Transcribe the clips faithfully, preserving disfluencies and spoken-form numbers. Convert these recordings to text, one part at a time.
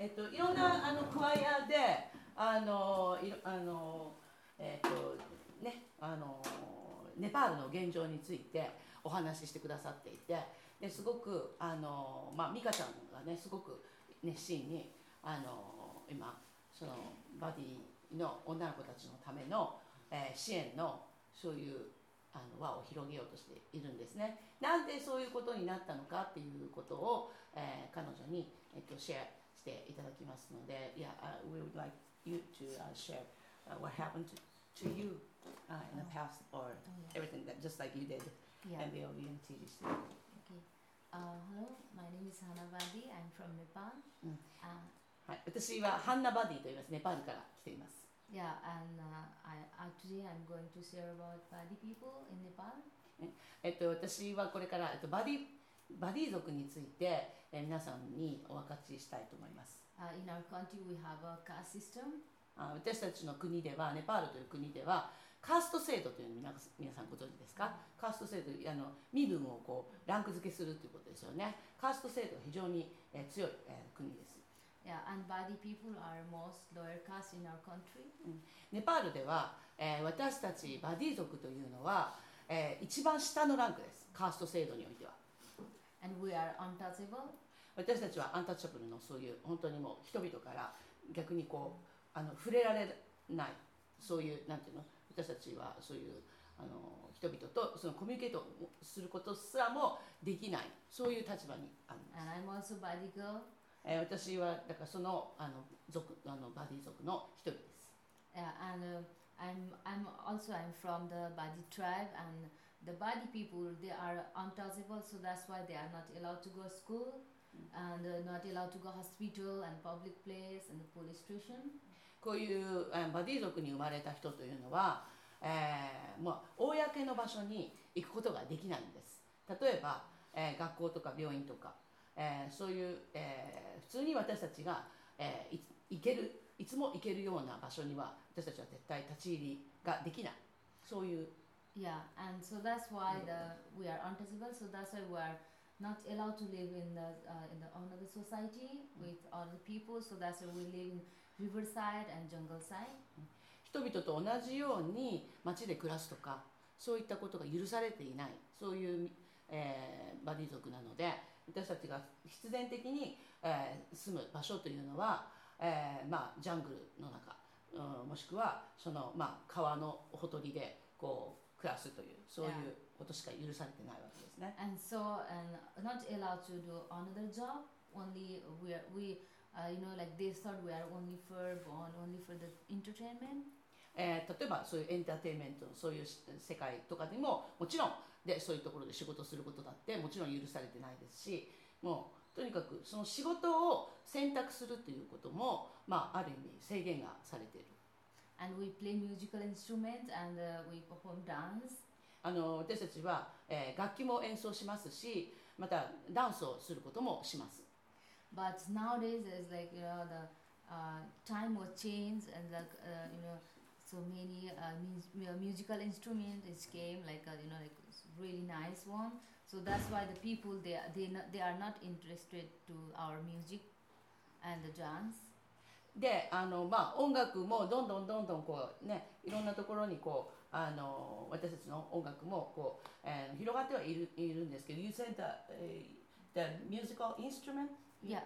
えっと、いろんなあのクワイアであのいろあの、えっとね、あのネパールの現状についてお話ししてくださっていて、ですごくあの、まあ、美香ちゃんがねすごく熱心にあの今そのバディの女の子たちのための、えー、支援のそういうあの輪を広げようとしているんですね。なんでそういうことになったのかっていうことを、えー、彼女に、えっと、シェアしていただきますので、Yeah, uh, we would like you to、uh, share、uh, what happened to, to you、uh, in the past or、oh, yeah. everything that just like you did、yeah. and the O B N T G C. Okay.、Uh, hello, my name is Hana Badi. I'm from Nepal.、うん uh, はい、私はハンナバディと言います。ネパールから来ています。 Yeah, and、uh, I, uh, today I'm going to share about Badi people in Nepal. えっと、私はこれから、えっと、バディバディ族について、えー、皆さんにお分かちしたいと思います。 Uh, in our country we have a caste system. あ私たちの国では、ネパールという国ではカースト制度というのを皆皆さんご存知ですか？カースト制度、あの身分をこうランク付けするということですよね。カースト制度が非常に、えー、強い、えー、国です。 Yeah, and Badi people are most lower caste in our country. うん、ネパールでは、えー、私たちバディ族というのは、えー、一番下のランクです。カースト制度においては。 And we are untouchable. 私たちはアンタッチャブルのそういう本当にもう人々から逆にこうあの触れられないそういうなんていうの私たちはそういうあの人々とそのコミュニケートすることすらもできないそういう立場にあるんです。 And I'm also Badi girl. えー、私はだからそのあの族あのバディ族の一人です。 Yeah, and、uh, I'm I'm also I'm from the Badi tribe and the Badi people they are untouchable, so that's why they are not allowed to go to school and、uh, not allowed to go hospital and public place and the police station. こういうバディ族に生まれた人というのは、えー、もう公の場所に行くことができないんです。例えば、えー、学校とか病院とか、えー、そういう、えー、普通に私たちが、えー、い行けるいつも行けるような場所には私たちは絶対立ち入りができないそういう。 Yeah, and so that's why the we are untouchable. So that's why we are not allowed to live in the uh, in the another society with other people. So that's why we live in riverside and jungle side. 人々と同じように街で暮らすとかそういったことが許されていないそういう、えー、バディ族なので私たちが必然的に、えー、住む場所というのは、えーまあ、ジャングルの中、うん、もしくはその、まあ、川のほとりでこう暮らすというそういうことしか許されてないわけですね。 And so and not allowed to do another job. Only we are, we uh, you know like they thought we are only for born only for the entertainment. えー、例えばそういうエンターテインメントのそういう世界とかでももちろんでそういうところで仕事することだってもちろん許されてないですしもうとにかくその仕事を選択するということも、まあ、ある意味制限がされている。 And we play musical instruments and、uh, we perform dance. あの私たちは、えー、楽器も演奏しますしまたダンスをすることもします。 But nowadays it's like you know the、uh, time was changed and like、uh, you know so many、uh, mu- musical instruments is came like a, you know like really nice one. So that's why the people they they not, they are not interested to our music and the dance. であの、まあ、音楽もどんどんどんどんこう、ね、いろんなところにこうあの私たちの音楽もこう、えー、広がってはいる、いるんですけど You said the,、uh, the musical instrument Yeah.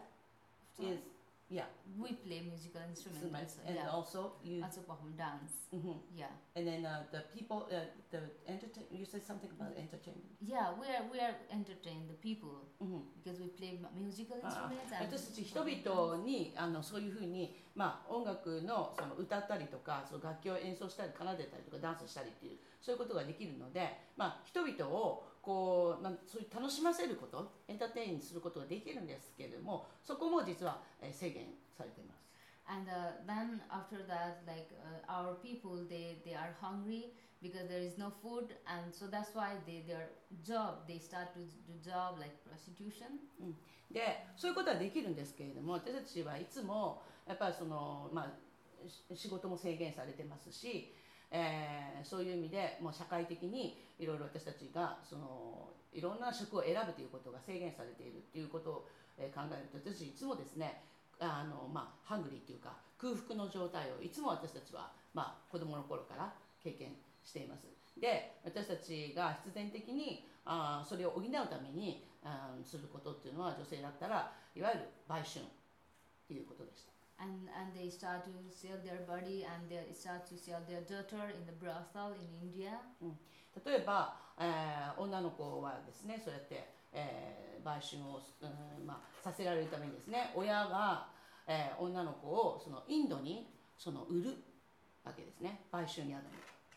is yeah We play musical instruments. And yeah. also you also perform dance. Mm-hmm. Yeah. And then、uh, the people uh, the entertain you said something about entertainment. Yeah, we are we are entertain the people、mm-hmm. because we play musical instruments. 私たち人々にあのそういうふうに、まあ、音楽の、その歌ったりとかその楽器を演奏したり奏でたりとかダンスしたりっていうそういうことができるので、まあ、人々をこう、まあ、そういう楽しませることエンターテインすることができるんですけれどもそこも実は、えー、制限されています。 And、uh, then after that like、uh, our people they they are hungry because there is no food and so that's why they their job they start to do job like prostitution、 うん、でそういうことはできるんですけれども私たちはいつもやっぱりその、まあ、仕事も制限されてますし、えー、そういう意味でもう社会的にいろいろ私たちがそのいろんな職を選ぶということが制限されているということを考えると私いつもですねあの、まあ、ハングリーっていうか空腹の状態をいつも私たちは、まあ、子供の頃から経験しています。で私たちが必然的にあそれを補うためにあすることっていうのは、女性だったらいわゆる売春っていうことでした。 And and they start to sell their body and they start to sell their daughter in the brothel in India. 例えば、えー、女の子はですね、そうやって、えー、売春を、うんまあ、させられるためにですね、親が、えー、女の子をそのインドにその売るわけですね、売春宿に。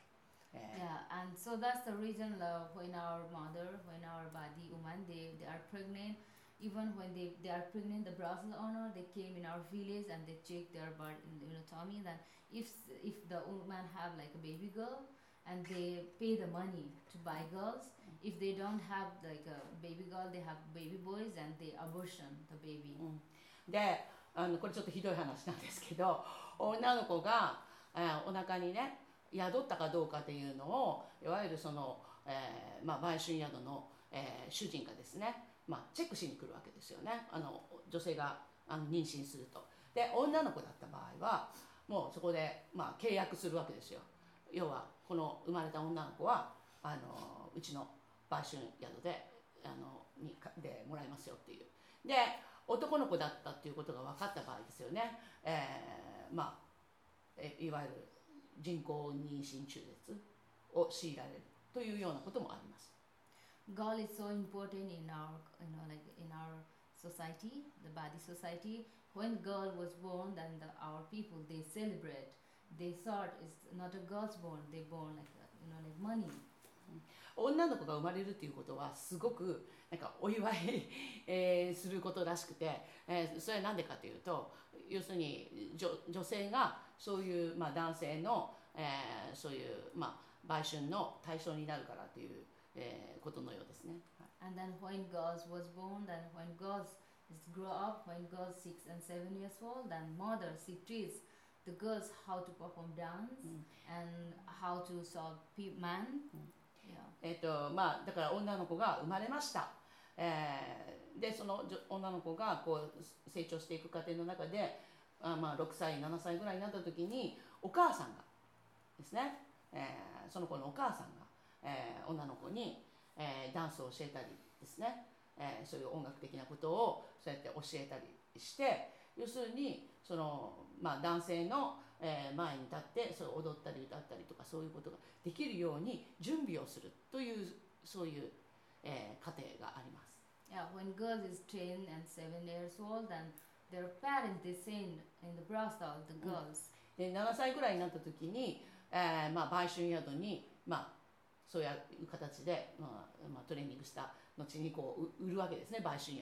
Yeah, and so that's the reason uh, when our mother, when our body woman, they, they are pregnant, even when they, they are pregnant, the brothel owner, they came in our village and they checked their body, you know, tummy. Then if if the woman have like a baby girl, and they pay the money to buy girls. If they don't have like a baby girl, they have baby boys and they abortion the baby. で、あのこれちょっとひどい話なんですけど、女の子が、えー、お腹にね宿ったかどうかっていうのを、いわゆるその、えーまあ、売春宿の、えー、主人がですね、まあ、チェックしに来るわけですよね。あの女性があの妊娠すると。で女の子だった場合はもうそこで、まあ、契約するわけですよ。要はこの生まれた女の子はあのうちの売春宿であのにでもらいますよっていう。で男の子だったっていうことが分かった場合ですよね、えー、まあいわゆる人工妊娠中絶を強いられるというようなこともあります。 Girl is so important in our, you know, like in our society, the Badi society. When girl was born, then the, our people they celebrate. They thought it's not a girl's born, they born like a, you know, like money. 女の子が生まれるということはすごくなんかお祝い、えー、することらしくて、えー、それは何でかというと、要するに 女, 女性がそういう、まあ、男性の、えー、そういう、まあ、売春の対象になるからという、えー、ことのようですね。 And then when girls was born, then when girls grow up, when girls six and seven years old, then mother she teaches the girls how to perform dance、うん、and how to solve man、うんえーとまあ、だから女の子が生まれました、えー、でその女の子がこう成長していく過程の中であ、まあ、ろくさいななさいぐらいになった時にお母さんがですね、えー、その子のお母さんが、えー、女の子に、えー、ダンスを教えたりですね、えー、そういう音楽的なことをそうやって教えたりして、要するにその、まあ、男性のえー、前に立ってそれ踊ったり歌ったりとかそういうことができるように準備をするというそういう、えー、過程があります。 Yeah, when girls is ten and seven years old, then their parents they send in the brothel the girls、 うん、でななさいぐらいになった時に、えーまあ、売春宿に、まあ、そういう形で、まあまあ、トレーニングした後にこう売るわけですね、売春宿に。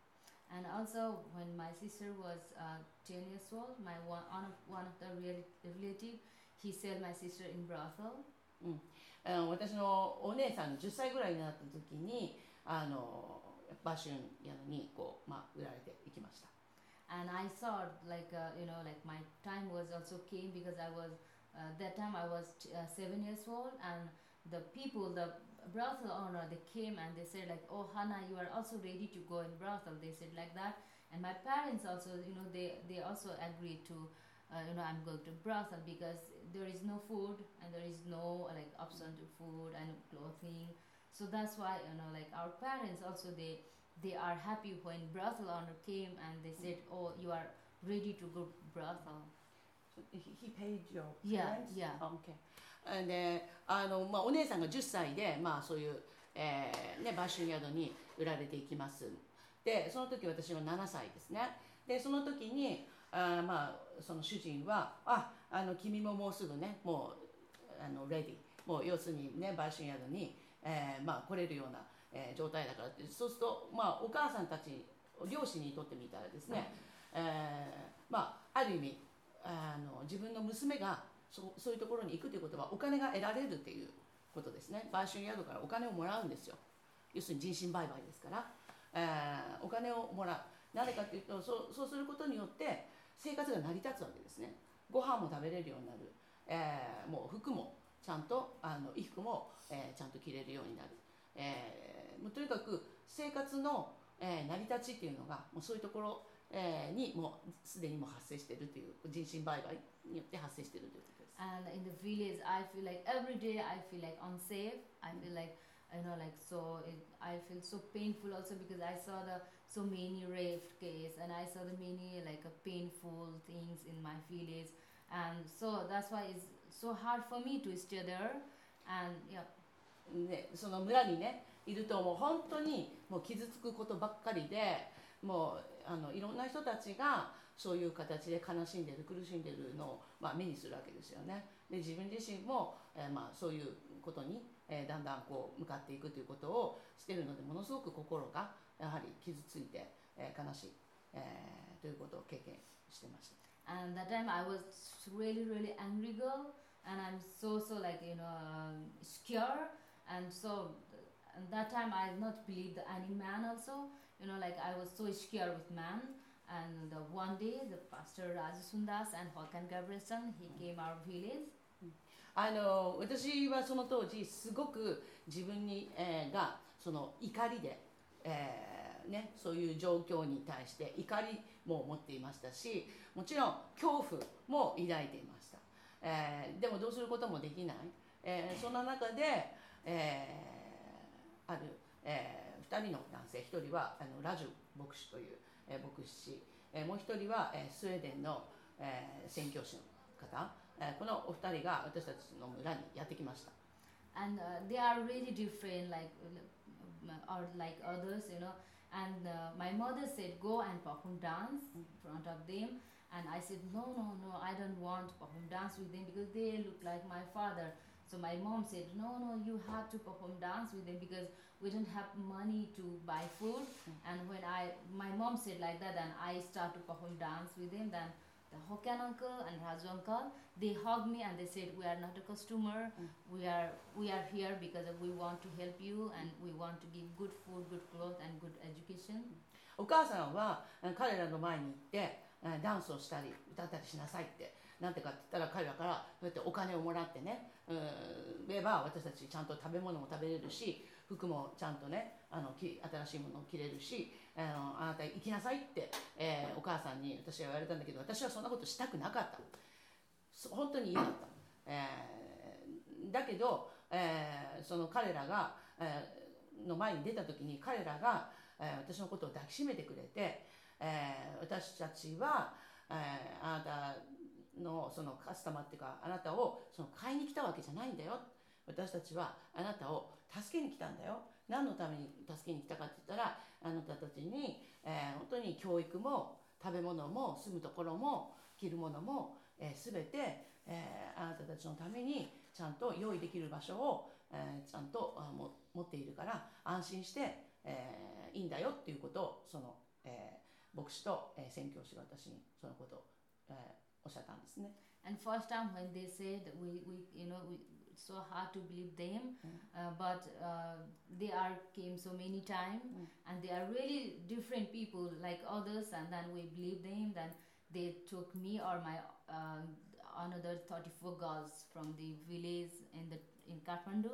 And also, when my sister was uh, ten years old, my one, one, of, one of the relative, he sold my sister in brothel. うん、あの私のお姉さんじゅっさいぐらいになった時に、あの売春宿にこう、まあ、売られていきました。 And I saw, like, uh, you know, like my time was also came because I was, uh, that time I was t- uh, seven years old, and the people, the brothel owner, they came and they said like, oh Hannah, you are also ready to go in brothel. They said like that, and my parents also, you know, they they also agreed to, uh, you know, I'm going to brothel because there is no food and there is no like option to food and clothing. So that's why, you know, like our parents also they they are happy when brothel owner came and they said, oh, you are ready to go brothel. So he, he paid your Yeah, parents? yeah. Oh, okay. であの、まあ、お姉さんがじゅっさいで、まあ、そういう、えーね、売春宿に売られていきます。でその時私はななさいですね。でその時にあ、まあ、その主人はああの君ももうすぐねもうあのレディもう要するにね売春宿に、えーまあ、来れるような、えー、状態だからってそうすると、まあ、お母さんたち両親にとってみたらですね、えーまあ、ある意味あの自分の娘がそ う, そういうところに行くということはお金が得られるということですね。売春宿からお金をもらうんですよ。要するに人身売買ですから、えー、お金をもらう。なぜかというと そ, うそうすることによって生活が成り立つわけですね。ご飯も食べれるようになる、えー、もう服もちゃんとあの衣服も、えー、ちゃんと着れるようになる、えー、もうとにかく生活の、えー、成り立ちっていうのがもうそういうところえー、にもうすでにも発生しているという人身売買によって発生しているということです。 And in the village, I feel like every day I feel like unsafe. I feel like you know like so. It, I feel so painful also because I saw the so many rape case and I saw the many like a painful things in my village, and so that's why it's so hard for me to stay there. And yeah. ね、その村にねいるともう本当にもう傷つくことばっかりで、もうあのいろんな人たちがそういう形で悲しんでる苦しんでるのを、まあ、目にするわけですよね。で自分自身も、えーまあ、そういうことに、えー、だんだんこう向かっていくということをしているので、ものすごく心がやはり傷ついて、えー、悲しい、えー、ということを経験してました。 And that time I was really really angry girl, and I'm so so like you know um, scared, and so and that time I not believe any man also, you know like I was so scared with man. And uh, one day the pastor Rajasundas and Håkan Gabrielsson, he came our village. あの私はその当時すごく自分に、えー、がその怒りで、えーね、そういう状況に対して怒りも持っていましたし、もちろん恐怖も抱いていました。えー、でもどうすることもできない。えー、そんな中で、えー、ある、えー、ふたりの男性、ひとりはあのラジュ牧師という、えー、牧師、えー、もう一人は、えー、スウェーデンの、えー、宣教師の方、えー、このお二人が私たちの村にやってきました。 And uh, they are really different, like or like others, you know. And uh, my mother said, go and perform dance in front of them. And I said, no, no, no, I don't want to perform dance with them because they look like my father. So my mom said, no, no, you have to perform dance with them because we don't have money to buy food. Mm. And when I, my mom said like that, and I start to perform dance with them, then the Hokan uncle and Raju uncle, they hugged me and they said, we are not a customer. Mm. We are we are here because we want to help you and we want to give good food, good clothes and good education. お母さんは彼らの前に行ってダンスをしたり歌ったりしなさいってなんてかって言ったら、彼らからそうやってお金をもらってね、うん、れば私たちちゃんと食べ物も食べれるし、服もちゃんとね、あの新しいものを着れるし、あのあなた行きなさいって、えー、お母さんに私は言われたんだけど、私はそんなことしたくなかった。本当に嫌だった。えー、だけど、えー、その彼らが、えー、の前に出た時に彼らが、えー、私のことを抱きしめてくれて、えー、私たちは、えー、あなたのそのカスタマーっていうか、あなたをその買いに来たわけじゃないんだよ。私たちはあなたを助けに来たんだよ。何のために助けに来たかって言ったら、あなたたちに、えー、本当に教育も食べ物も住むところも着るものも、えー、全て、えー、あなたたちのためにちゃんと用意できる場所を、えー、ちゃんとあも持っているから安心して、えー、いいんだよっていうことをその、えー、牧師と、えー、宣教師が私にそのことを、えー、おっしゃったんですね。 And first time when they said we we you know we it's so hard to believe them, mm. uh, but uh, they are came so many times, mm. and they are really different people like others, and then we believe them. Then they took me or my uh, another thirty-four girls from the village in the in Kathmandu,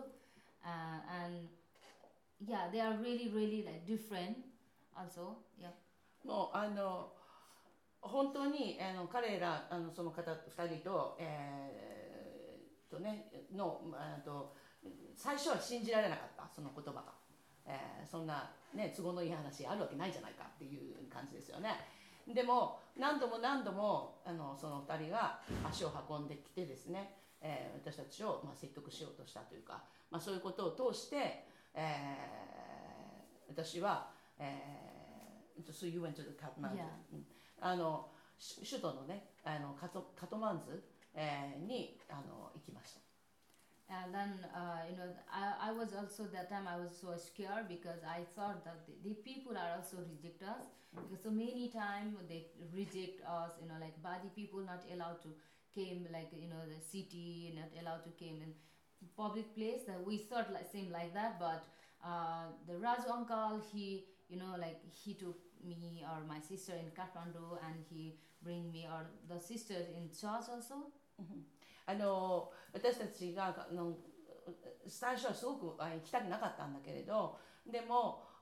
uh, and yeah, they are really really like different also. Yeah. もうあの本当にあの彼らあのその方ふたりと、えー、とねのあと最初は信じられなかったその言葉が、えー、そんなね都合のいい話あるわけないじゃないかっていう感じですよね。でも何度も何度もあのそのふたりが足を運んできてですね、えー、私たちをまあ説得しようとしたというか、まあ、そういうことを通して、えー、私は、えー So you went to the Kathmandu、yeah. あの首都のねあのカトカトマンズ、えー、にあの行きました。 And then uh, you know I, I was also that time I was so scared because I thought that the, the people are also reject us because so many times they reject us, you know like Badi people not allowed to came like you know the city, not allowed to came in public place. That we thought like same like that, but uh, the Raju uncle he you know like he took me or my sister in Kathmandu and he bring me or the sisters in church also. あの私たちがあの最初はすごく行きたくなかったんだけれど、でも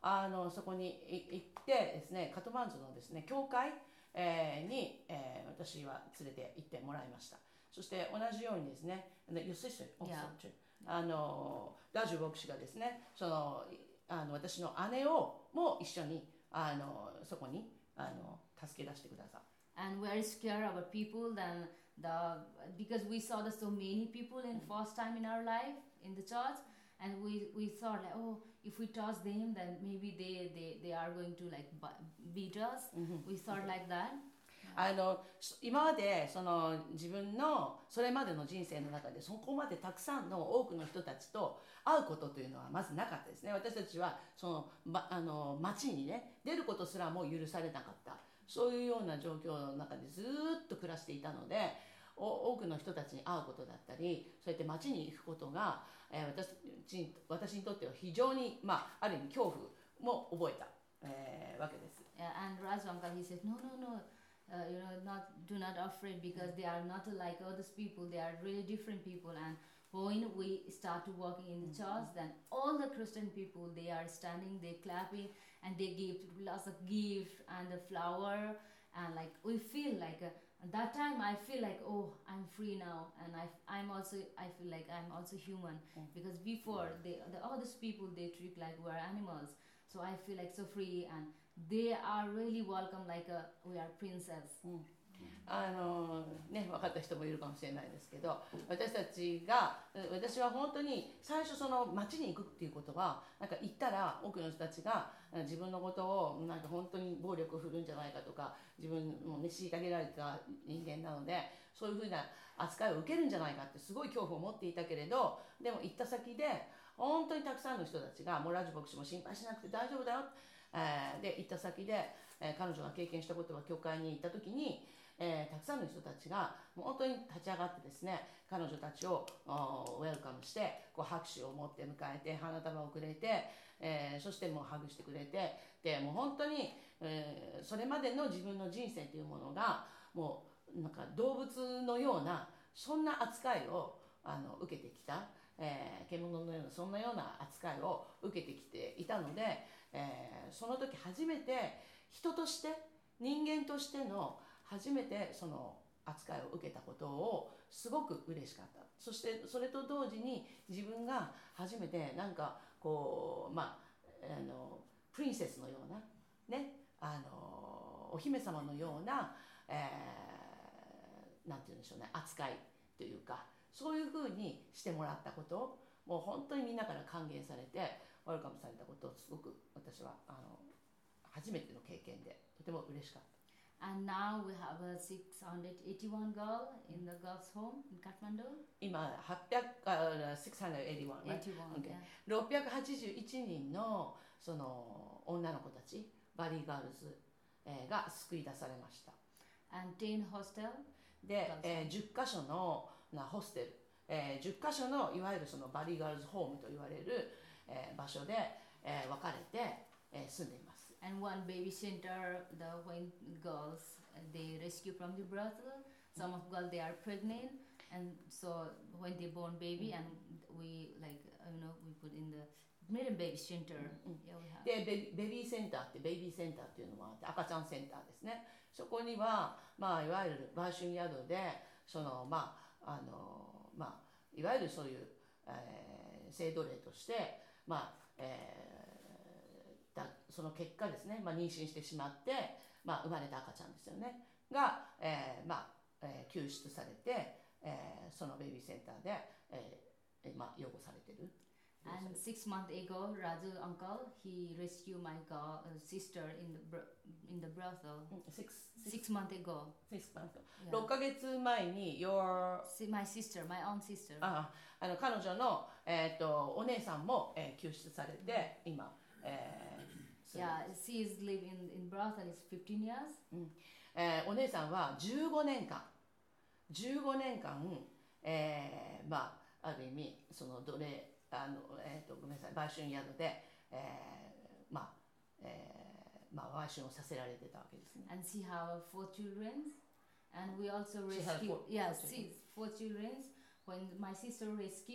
あのそこに行ってですね、カトマンズのですね教会、えー、に、えー、私は連れて行ってもらいました。そして同じようにですね、Your sister also、yeah. あのラジュ牧師がですね、そのあの私の姉をも一緒にあのそこにあの助け出してください。 And we are scared about people than the because we saw the so many people in first time in our life in the church, and we we thought like, oh, if we touch them then maybe they they they are going to like beat us. We thought like that. あの今までその自分のそれまでの人生の中でそこまでたくさんの多くの人たちと会うことというのはまずなかったですね。私たちはその、ま、あの街にね出ることすらも許されなかった、そういうような状況の中でずっと暮らしていたので、多くの人たちに会うことだったり、そうやって街に行くことが、えー、私, 私にとっては非常に、まあ、ある意味恐怖も覚えた、えー、わけです。 Yeah, and Raj uncle he said no no no、uh, you know not do not afraid because they are not like others people, they are really different people. And when we started working in the church, then all the Christian people they are standing, they clapping, and they give lots of gift and the flower, and like we feel like uh, at that time I feel like oh I'm free now, and I I'm also I feel like I'm also human, because before they the others people they treat like we're animals, so I feel like so free, and they are really welcome like a, we are princess. あのね、分かった人もいるかもしれないですけど、私たちが私は本当に最初その町に行くっていうことはなんか行ったら多くの人たちが自分のことをなんか本当に暴力を振るんじゃないかとか、自分もね虐げられた人間なのでそういうふうな扱いを受けるんじゃないかってすごい恐怖を持っていたけれど、でも行った先で本当にたくさんの人たちがもうラジ牧師も心配しなくて大丈夫だよ、えー、で行った先で、えー、彼女が経験したことは教会に行った時にえー、たくさんの人たちが本当に立ち上がってですね、彼女たちをウェルカムしてこう拍手を持って迎えて花束をくれて、えー、そしてもうハグしてくれて、でもう本当に、えー、それまでの自分の人生というものがもうなんか動物のようなそんな扱いをあの受けてきた、えー、獣のようなそんなような扱いを受けてきていたので、えー、その時初めて人として人間としての初めてその扱いを受けたことをすごく嬉しかった。そしてそれと同時に自分が初めてなんかこうまああのプリンセスのようなね、あのお姫様のような、えー、なんて言うんでしょうね、扱いというかそういうふうにしてもらったことをもう本当にみんなから歓迎されてウェルカムされたことをすごく私はあの初めての経験でとても嬉しかった。 And now we have a six hundred eighty-one girl in the girls' home in Kathmandu. 今はっぴゃく、uh, ろくはちじゅういち、right? Okay. ろっぴゃくはちじゅういちにんのその女の子たち、バディガールズ、えー、が救い出されました。 And ten hostel. で、えー、じゅっかしょのなホステル、えー、じゅっかしょのいわゆるそのバディガールズホームと言われる、えー、場所で、えー、分かれて、えー、住んでいます。 And one baby center, the when girls they rescue from the brothel, some of girls they are pregnant, and so when they born baby, and we like you know we put in the middle baby center. Yeah, we have. でベビーセンターってベビーセンターっていうのは赤ちゃんセンターですね。そこにはまあいわゆる売春宿でそのまああのまあいわゆるそういう、えー、制度例としてまあ、えーその結果ですね、まあ、妊娠してしまって、まあ、生まれた赤ちゃんですよねが、えーまあえー、救出されて、えー、そのベビーセンターで、えーまあ、養護されている。 And six months ago, Raju uncle he rescued my girl, uh, sister in the bro- in the brothel. Six six months ago. Six months. 六ヶ月前に your my sister, my own sister. ああの彼女のえっ、ー、とお姉さんも、えー、救出されて、うん、今。えー Yeah, she is living in brothel is fifteen years. うんえー、お姉さんはじゅうごねんかん、じゅうごねんかん、えー、まあある意味その奴隷あのえっ、ー、とごめんなさい売春宿で、えー、まあ、えー、まあ売春をさせられてたわけですね。 And she have four children, and we also rescue. Yeah, she four children. When my sister rescued.